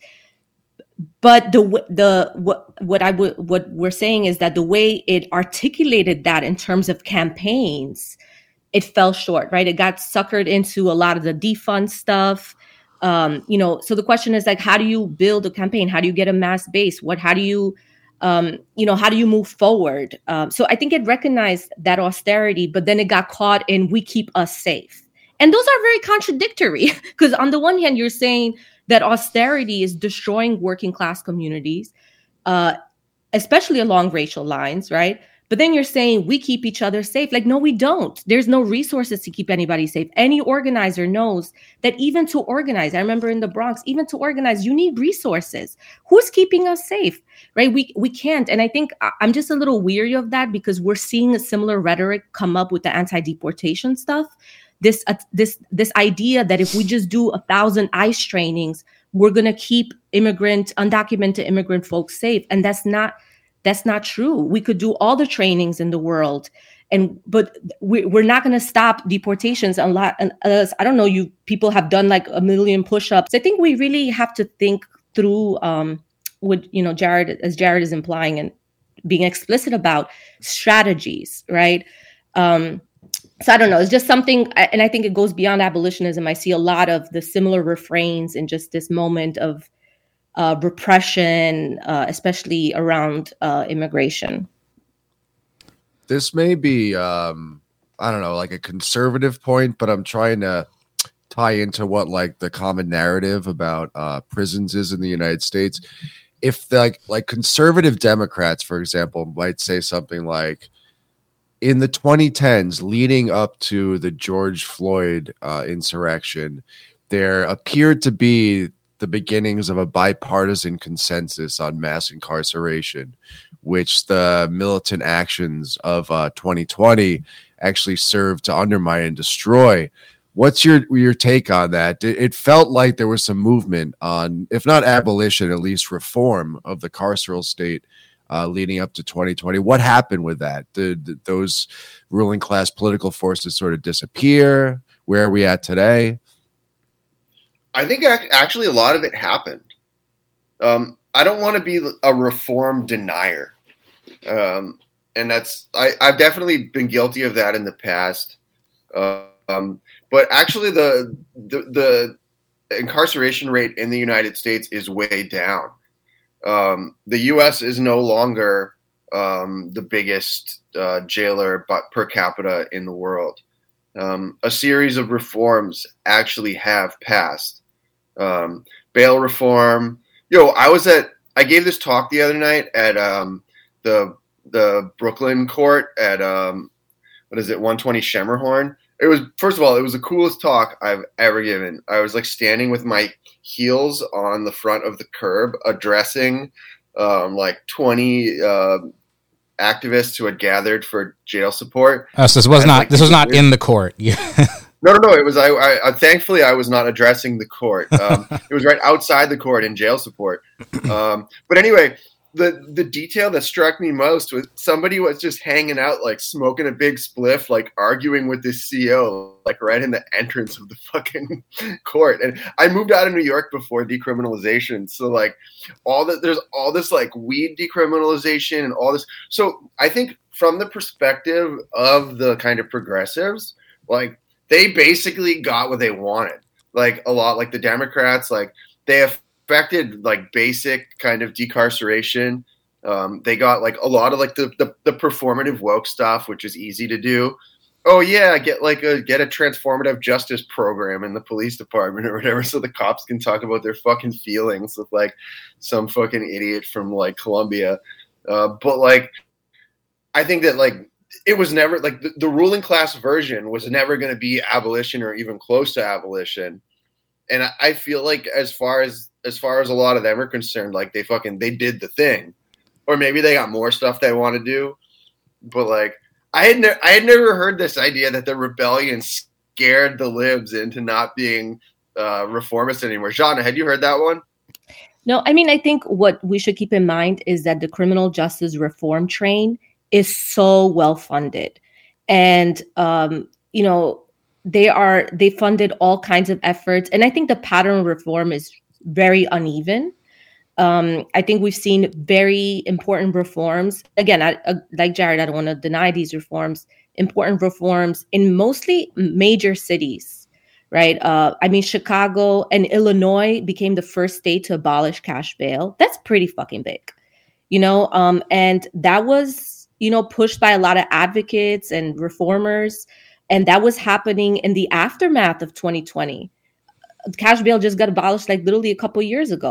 But the the what what I would what we're saying is that the way it articulated that in terms of campaigns, it fell short, right? It got suckered into a lot of the defund stuff. Um, you know, so the question is like, how do you build a campaign? How do you get a mass base? What, how do you, um, you know, how do you move forward? Um, so I think it recognized that austerity, but then it got caught in we keep us safe. And those are very contradictory because on the one hand, you're saying that austerity is destroying working class communities, uh, especially along racial lines, right? But then you're saying we keep each other safe. Like, no, we don't. There's no resources to keep anybody safe. Any organizer knows that even to organize, I remember in the Bronx, even to organize, you need resources. Who's keeping us safe, right? We we can't. And I think I'm just a little weary of that because we're seeing a similar rhetoric come up with the anti-deportation stuff. This uh, this this idea that if we just do a thousand ICE trainings, we're going to keep immigrant, undocumented immigrant folks safe. And that's not That's not true. We could do all the trainings in the world, and but we, we're not going to stop deportations unless, unless I don't know. You people have done like a million push-ups. I think we really have to think through um, what you know, Jared, as Jared is implying and being explicit about strategies, right? Um, so I don't know. It's just something, and I think it goes beyond abolitionism. I see a lot of the similar refrains in just this moment of Uh, repression, uh, especially around uh, immigration. This may be, um, I don't know, like a conservative point, but I'm trying to tie into what like the common narrative about uh, prisons is in the United States. If like like conservative Democrats, for example, might say something like, in the twenty tens, leading up to the George Floyd uh, insurrection, there appeared to be the beginnings of a bipartisan consensus on mass incarceration, which the militant actions of uh, twenty twenty actually served to undermine and destroy. What's your your take on that? It, it felt like there was some movement on, if not abolition, at least reform of the carceral state uh, leading up to twenty twenty. What happened with that? Did, did those ruling class political forces sort of disappear? Where are we at today? I think actually a lot of it happened. Um, I don't want to be a reform denier. Um, and that's, I, I've definitely been guilty of that in the past. Uh, um, but actually the, the, the incarceration rate in the United States is way down. Um, the U S is no longer um, the biggest uh, jailer per capita in the world. Um, a series of reforms actually have passed. Um, bail reform. Yo, I was at, I gave this talk the other night at um, the the Brooklyn court at, um, what is it, one twenty Schemerhorn. It was, first of all, it was the coolest talk I've ever given. I was like standing with my heels on the front of the curb addressing um, like twenty uh, activists who had gathered for jail support. Oh, so this was not like, this was not in the court. no, no, no. It was I, I, I. Thankfully, I was not addressing the court. Um, it was right outside the court in jail support. Um, but anyway, the the detail that struck me most was somebody was just hanging out, like smoking a big spliff, like arguing with this C O, like right in the entrance of the fucking court. And I moved out of New York before decriminalization, so like all that there's all this like weed decriminalization and all this. So I think from the perspective of the kind of progressives, like they basically got what they wanted. Like a lot, like the Democrats, like they have. Affected like basic kind of decarceration. Um, they got like a lot of like the, the the performative woke stuff, which is easy to do. Oh yeah, get like a get a transformative justice program in the police department or whatever, so the cops can talk about their fucking feelings with like some fucking idiot from like Colombia. Uh, but like, I think that like it was never like the, the ruling class version was never going to be abolition or even close to abolition. And I, I feel like as far as as far as a lot of them are concerned, like they fucking, they did the thing, or maybe they got more stuff they want to do. But like, I had, ne- I had never heard this idea that the rebellion scared the libs into not being uh, reformist anymore. Jana, had you heard that one? No, I mean, I think what we should keep in mind is that the criminal justice reform train is so well funded. And, um, you know, they are, they funded all kinds of efforts. And I think the pattern of reform is very uneven. Um, I think we've seen very important reforms. Again, I, uh, like Jared, I don't want to deny these reforms, important reforms in mostly major cities, right? Uh, I mean, Chicago and Illinois became the first state to abolish cash bail. That's pretty fucking big, you know? Um, and that was, you know, pushed by a lot of advocates and reformers. And that was happening in the aftermath of twenty twenty. Cash bail just got abolished like literally a couple years ago.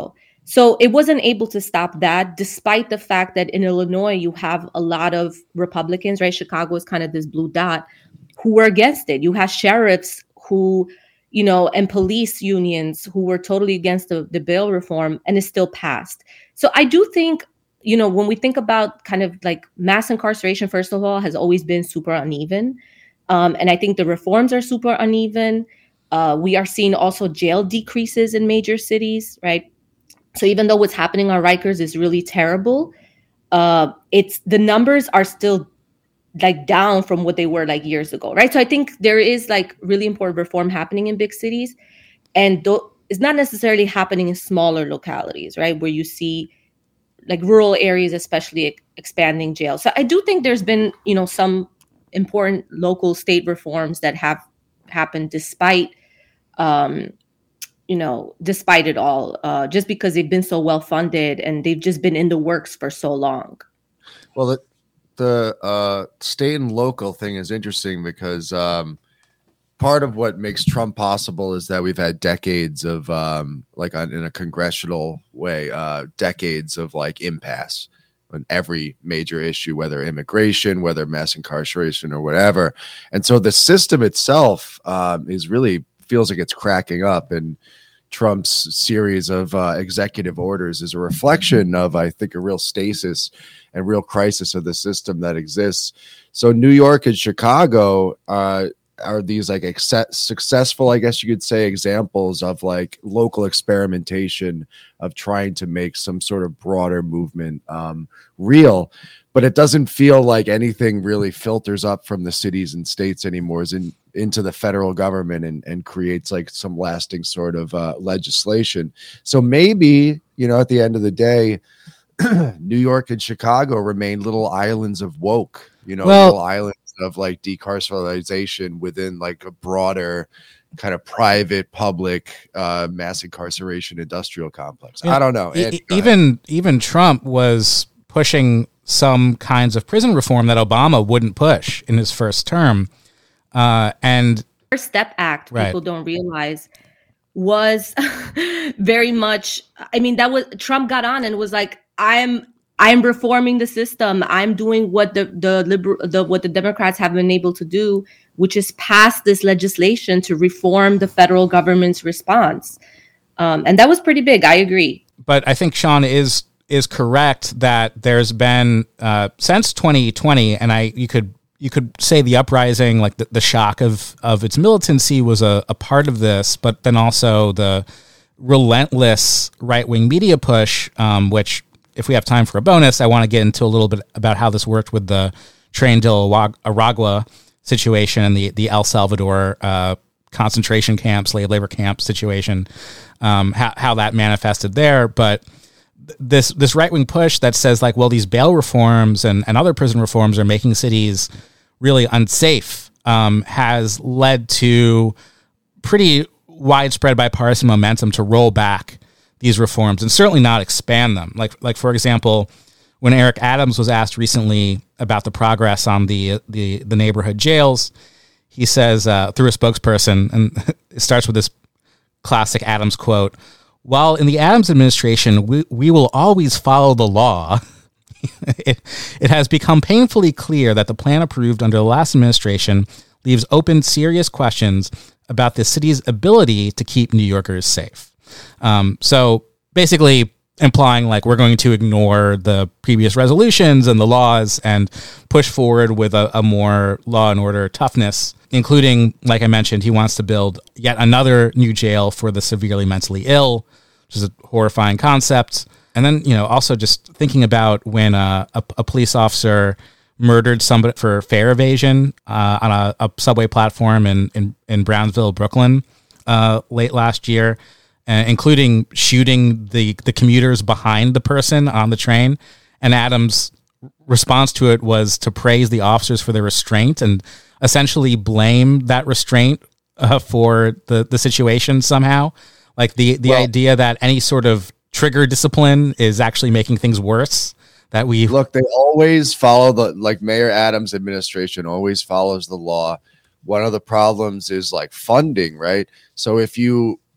So it wasn't able to stop that, despite the fact that in Illinois, you have a lot of Republicans, right? Chicago is kind of this blue dot who were against it. You have sheriffs who, you know, and police unions who were totally against the, the bail reform, and it still passed. So I do think, you know, when we think about kind of like mass incarceration, first of all, has always been super uneven. Um, and I think the reforms are super uneven. Uh, we are seeing also jail decreases in major cities, right? So even though what's happening on Rikers is really terrible, uh, it's the numbers are still like down from what they were like years ago, right? So I think there is like really important reform happening in big cities, and th- it's not necessarily happening in smaller localities, right? Where you see like rural areas, especially ex- expanding jails. So I do think there's been, you know, some important local state reforms that have happened despite, um, you know, despite it all, uh, just because they've been so well funded and they've just been in the works for so long. Well, the, the uh, state and local thing is interesting because um, part of what makes Trump possible is that we've had decades of um, like on, in a congressional way, uh, decades of like impasse on every major issue, whether immigration, whether mass incarceration or whatever. And so the system itself um, is really feels like it's cracking up, and Trump's series of uh, executive orders is a reflection of, I think, a real stasis and real crisis of the system that exists. So New York and Chicago uh, are these like ex- successful, I guess you could say, examples of like local experimentation of trying to make some sort of broader movement um, real. But it doesn't feel like anything really filters up from the cities and states anymore is in, into the federal government and, and creates like some lasting sort of uh, legislation. So maybe, you know, at the end of the day, New York and Chicago remain little islands of woke, you know, well, little islands of like decarceration within like a broader kind of private, public uh, mass incarceration industrial complex. Yeah, I don't know. E- Andy, even even Trump was pushing some kinds of prison reform that Obama wouldn't push in his first term. Uh, and First Step Act, right. people don't realize, was very much, I mean, that was, Trump got on and was like, I'm I'm reforming the system. I'm doing what the the liberal the what the Democrats have been able to do, which is pass this legislation to reform the federal government's response. Um, and that was pretty big. I agree. But I think Sean is is correct that there's been uh, since twenty twenty, and I you could you could say the uprising, like the, the shock of of its militancy, was a, a part of this, but then also the relentless right wing media push, um, which, if we have time for a bonus, I want to get into a little bit about how this worked with the Tren de Aragua situation and the, the El Salvador uh, concentration camp, slave labor camp situation, um, how, how that manifested there. But th- this this right-wing push that says, like, well, these bail reforms and, and other prison reforms are making cities really unsafe, um, has led to pretty widespread bipartisan momentum to roll back these reforms and certainly not expand them. Like, like for example, when Eric Adams was asked recently about the progress on the the, the neighborhood jails, he says uh, through a spokesperson, and it starts with this classic Adams quote: "While in the Adams administration, we, we will always follow the law, it, it has become painfully clear that the plan approved under the last administration leaves open serious questions about the city's ability to keep New Yorkers safe." Um, so basically implying like we're going to ignore the previous resolutions and the laws and push forward with a, a more law and order toughness, including, like I mentioned, he wants to build yet another new jail for the severely mentally ill, which is a horrifying concept. And then, you know, also just thinking about when uh, a, a police officer murdered somebody for fare evasion uh, on a, a subway platform in, in, in Brownsville, Brooklyn, uh, late last year, Uh, including shooting the, the commuters behind the person on the train. And Adams' response to it was to praise the officers for their restraint and essentially blame that restraint uh, for the, the situation somehow. Like the, the well, idea that any sort of trigger discipline is actually making things worse. That we look, they always follow the, like Mayor Adams' administration always follows the law. One of the problems is like funding, right? So if you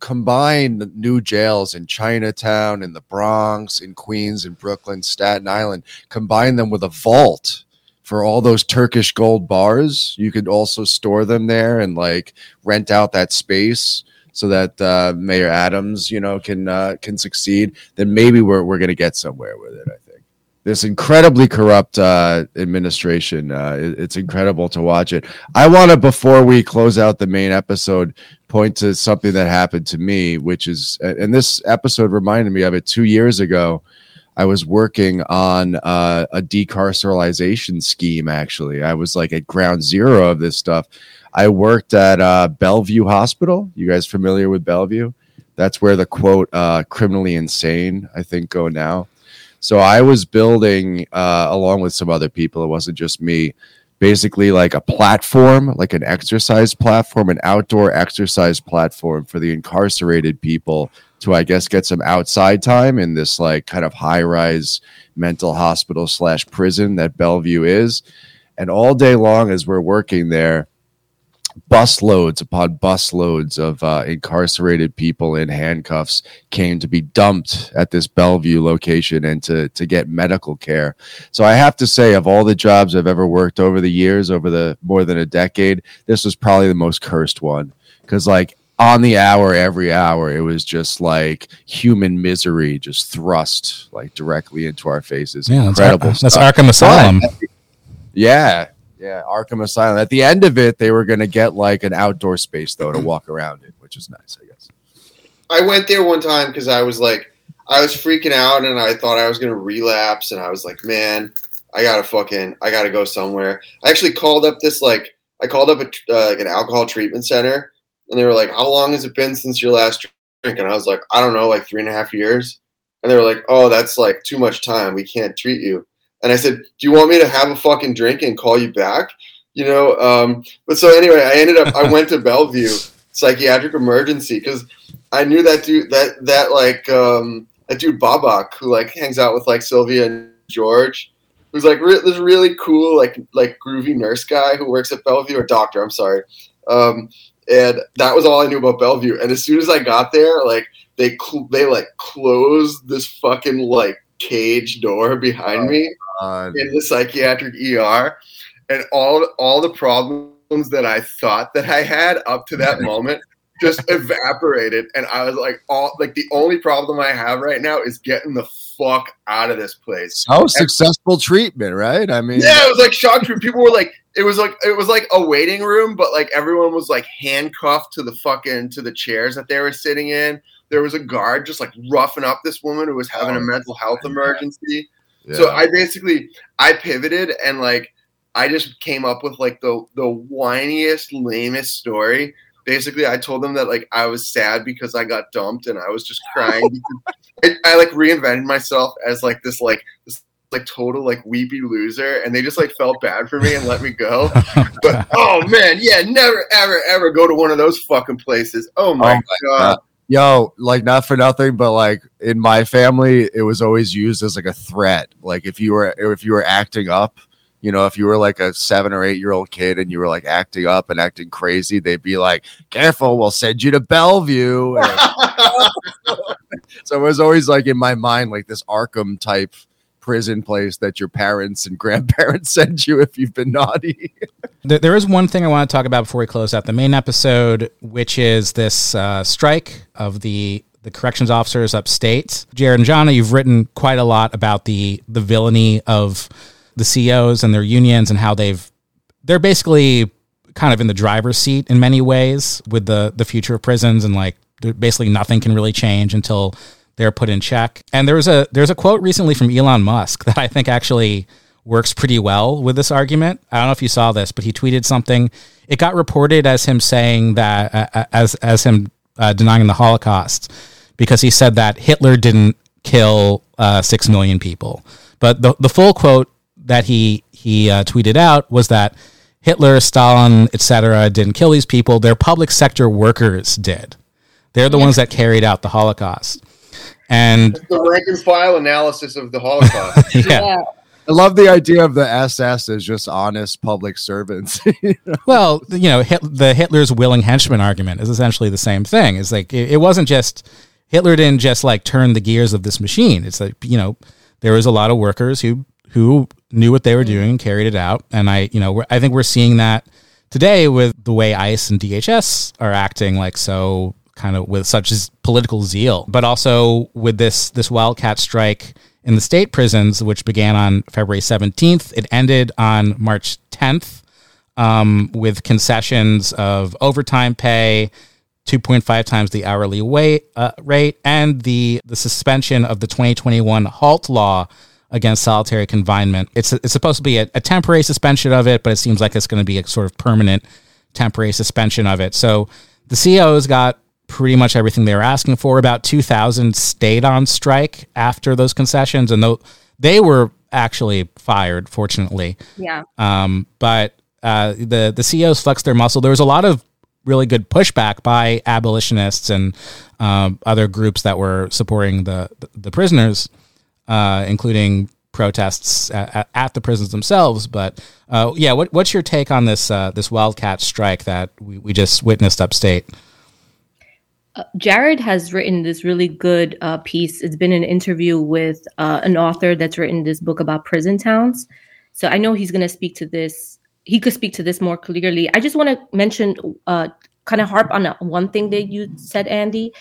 combine new jails in Chinatown, in the Bronx, in Queens, in Brooklyn, Staten Island, combine them with a vault for all those Turkish gold bars. You could also store them there and like rent out that space so that uh, Mayor Adams, you know, can uh, can succeed. Then maybe we're we're gonna get somewhere with it. I think this incredibly corrupt uh, administration. Uh, it, it's incredible to watch it. I want to, before we close out the main episode, point to something that happened to me, which is, and this episode reminded me of it two years ago. I was working on uh, a decarceralization scheme, actually. I was like at ground zero of this stuff. I worked at uh, Bellevue Hospital. You guys familiar with Bellevue? That's where the, quote, uh, criminally insane, I think, go now. So I was building, uh, along with some other people, it wasn't just me, basically like a platform, like an exercise platform, an outdoor exercise platform for the incarcerated people to, I guess, get some outside time in this like kind of high-rise mental hospital slash prison that Bellevue is. And all day long as we're working there, busloads upon busloads of uh, incarcerated people in handcuffs came to be dumped at this Bellevue location and to, to get medical care. So I have to say, of all the jobs I've ever worked over the years, over the more than a decade, this was probably the most cursed one. Because like, on the hour, every hour, it was just like human misery just thrust like directly into our faces. Yeah, Incredible that's, stuff. that's Arkham Asylum. Yeah, yeah, Arkham Asylum. At the end of it, they were going to get like an outdoor space, though, to walk around in, which is nice, I guess. I went there one time because I was like, I was freaking out and I thought I was going to relapse. And I was like, man, I got to fucking, I got to go somewhere. I actually called up this, like, I called up a, uh, like an alcohol treatment center. And they were like, how long has it been since your last drink? And I was like, I don't know, like three and a half years. And they were like, oh, that's like too much time. We can't treat you. And I said, do you want me to have a fucking drink and call you back? You know, um, but so anyway, I ended up, I went to Bellevue psychiatric emergency because I knew that dude, that, that like, um, that dude Babak who like hangs out with like Sylvia and George, who's like re- this really cool, like, like groovy nurse guy who works at Bellevue, or doctor, I'm sorry. Um, And that was all I knew about Bellevue. And as soon as I got there, like they cl- they like closed this fucking like cage door behind oh, me God. in the psychiatric E R, and all all the problems that I thought that I had up to that moment just evaporated. And I was like, all like the only problem I have right now is getting the fuck out of this place. Oh, successful treatment, right? I mean, yeah, it was like shock treatment. People were like, it was like it was like a waiting room, but like everyone was like handcuffed to the fucking to the chairs that they were sitting in. There was a guard just like roughing up this woman who was having oh, a mental health emergency. Yeah. So I basically I pivoted and like I just came up with like the the whiniest, lamest story. Basically, I told them that like I was sad because I got dumped and I was just crying. I, I like reinvented myself as like this like this like total like weepy loser, and they just like felt bad for me and let me go. But oh man, yeah, never ever ever go to one of those fucking places. Oh my, oh my god. god. Yo, like not for nothing, but like in my family, it was always used as like a threat. Like if you were if you were acting up, you know, if you were like a seven or eight year old kid and you were like acting up and acting crazy, they'd be like, careful, we'll send you to Bellevue. And so it was always like in my mind, like this Arkham type prison place that your parents and grandparents send you if you've been naughty. there, there is one thing I want to talk about before we close out the main episode, which is this uh, strike of the the corrections officers upstate. Jared and Jana, you've written quite a lot about the the villainy of the C Os and their unions and how they've they're basically kind of in the driver's seat in many ways with the the future of prisons, and like basically nothing can really change until they're put in check. And there was a there's a quote recently from Elon Musk that I think actually works pretty well with this argument. I don't know if you saw this, but he tweeted something. It got reported as him saying that uh, as as him uh, denying the Holocaust, because he said that Hitler didn't kill uh, six million people. But the the full quote that he he uh, tweeted out was that Hitler, Stalin, et cetera didn't kill these people. Their public sector workers did. They're the yeah. ones that carried out the Holocaust. And it's the rank and file analysis of the Holocaust. yeah. yeah. I love the idea of the S S as just honest public servants. You know? Well, you know, Hit, the Hitler's willing henchman argument is essentially the same thing. It's like it, it wasn't just Hitler didn't just like turn the gears of this machine. It's like, you know, there was a lot of workers who who knew what they were doing and carried it out. And I, you know, I think we're seeing that today with the way ICE and D H S are acting, like so kind of with such political zeal, but also with this this wildcat strike in the state prisons, which began on February seventeenth. It ended on March tenth um, with concessions of overtime pay, two point five times the hourly wait, uh, rate, and the, the suspension of the twenty twenty-one HALT law against solitary confinement. It's it's supposed to be a, a temporary suspension of it, but it seems like it's going to be a sort of permanent temporary suspension of it. So the C E Os got pretty much everything they were asking for. About two thousand stayed on strike after those concessions, and though they were actually fired, fortunately. Yeah. Um, but uh, the the C E Os flexed their muscle. There was a lot of really good pushback by abolitionists and um, other groups that were supporting the the, the prisoners. Uh, including protests at, at the prisons themselves. But uh, yeah, what, what's your take on this uh, this wildcat strike that we, we just witnessed upstate? Uh, Jared has written this really good uh, piece. It's been an interview with uh, an author that's written this book about prison towns. So I know he's going to speak to this. He could speak to this more clearly. I just want to mention, uh, kind of harp on one thing that you said, Andy.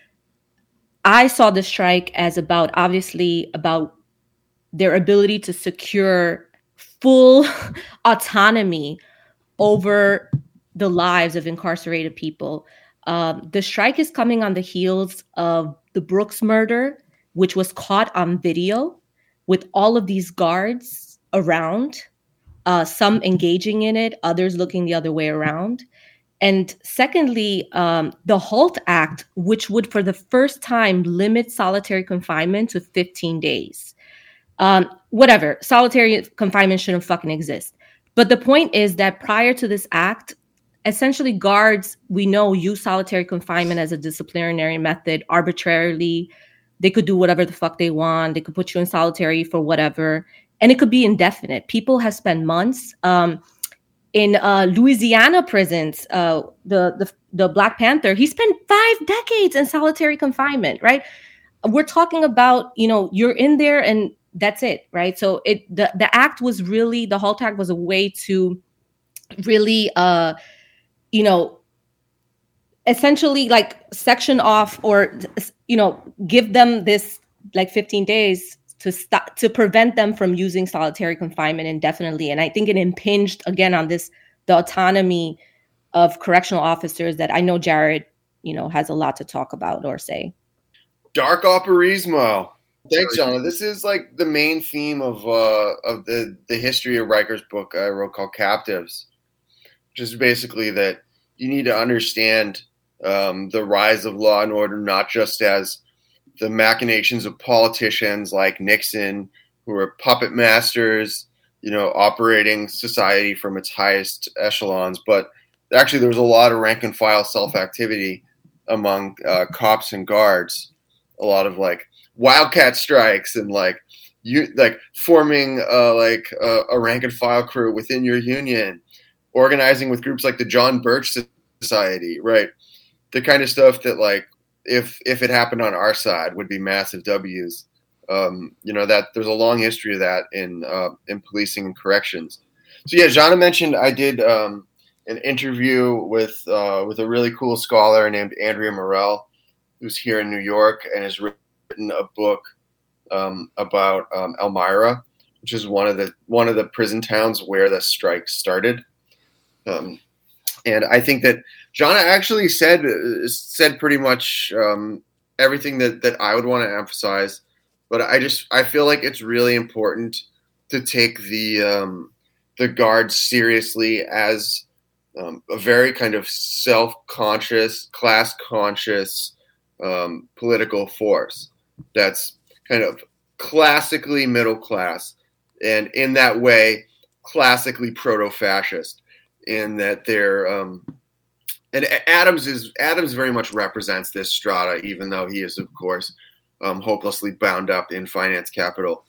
I saw the strike as about, obviously, about their ability to secure full autonomy over the lives of incarcerated people. Um, the strike is coming on the heels of the Brooks murder, which was caught on video with all of these guards around, uh, some engaging in it, others looking the other way around. And secondly, um, the HALT Act, which would for the first time limit solitary confinement to fifteen days. Um, whatever, solitary confinement shouldn't fucking exist. But the point is that prior to this act, essentially guards, we know, use solitary confinement as a disciplinary method arbitrarily. They could do whatever the fuck they want. They could put you in solitary for whatever. And it could be indefinite. People have spent months. Um, In uh, Louisiana prisons, uh, the, the the Black Panther, he spent five decades in solitary confinement, right? We're talking about, you know, you're in there and that's it, right? So it the, the act was really, the HALT Act was a way to really, uh, you know, essentially like section off or, you know, give them this like fifteen days to stop, to prevent them from using solitary confinement indefinitely. And I think it impinged again on this, the autonomy of correctional officers that I know Jared, you know, has a lot to talk about or say. Dark Operaismo. Thanks, Jonna. This is like the main theme of uh, of the, the history of Riker's book I wrote called Captives, which is basically that you need to understand um, the rise of law and order, not just as the machinations of politicians like Nixon, who are puppet masters, you know, operating society from its highest echelons. But actually, there was a lot of rank and file self-activity among uh, cops and guards, a lot of like wildcat strikes and like you like forming uh, like uh, a rank and file crew within your union, organizing with groups like the John Birch Society, right? The kind of stuff that like, if if it happened on our side would be massive W's. Um, you know, that there's a long history of that in uh, in policing and corrections. So yeah, Jonna mentioned I did um, an interview with uh, with a really cool scholar named Andrea Morell, who's here in New York and has written a book um, about um, Elmira, which is one of the one of the prison towns where the strike started. Um, and I think that Jonna actually said said pretty much um, everything that, that I would want to emphasize, but I just I feel like it's really important to take the um, the guards seriously as um, a very kind of self-conscious, class-conscious um, political force that's kind of classically middle class, and in that way, classically proto-fascist. In that they're um, and Adams is Adams very much represents this strata, even though he is, of course, um, hopelessly bound up in finance capital.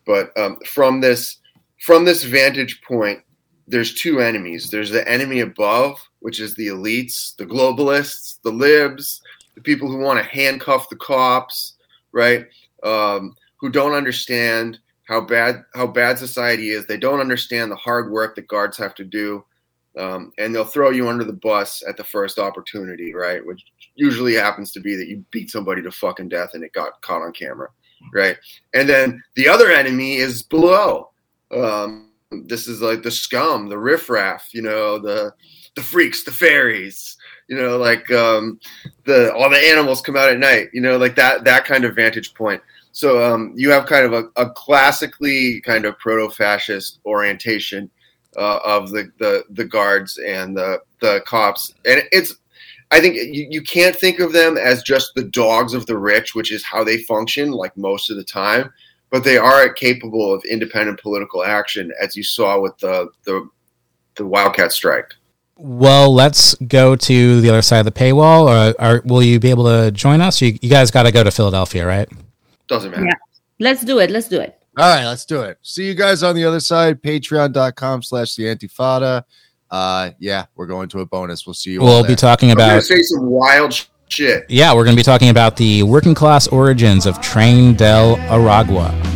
But um, from this from this vantage point, there's two enemies. There's the enemy above, which is the elites, the globalists, the libs, the people who want to handcuff the cops, right? Um, who don't understand how bad how bad society is. They don't understand the hard work that guards have to do, um, and they'll throw you under the bus at the first opportunity, right? Which usually happens to be that you beat somebody to fucking death and it got caught on camera, right? And then the other enemy is below. Um, this is like the scum, the riffraff, you know, the the freaks, the fairies, you know, like um, the all the animals come out at night, you know, like that that kind of vantage point. So um, you have kind of a, a classically kind of proto-fascist orientation uh, of the, the the guards and the the cops, and it's. I think you, you can't think of them as just the dogs of the rich, which is how they function like most of the time, but they are capable of independent political action, as you saw with the the, the Wildcat strike. Well, let's go to the other side of the paywall, or, or will you be able to join us? You, you guys got to go to Philadelphia, right? Doesn't matter. Yeah. Let's do it. Let's do it. All right, let's do it. See you guys on the other side. Patreon.com slash the Antifada. Uh, yeah, we're going to a bonus. We'll see you. We'll all be there. talking I'm gonna about say some wild sh- shit. yeah, we're going to be talking about the working class origins of Train del Aragua.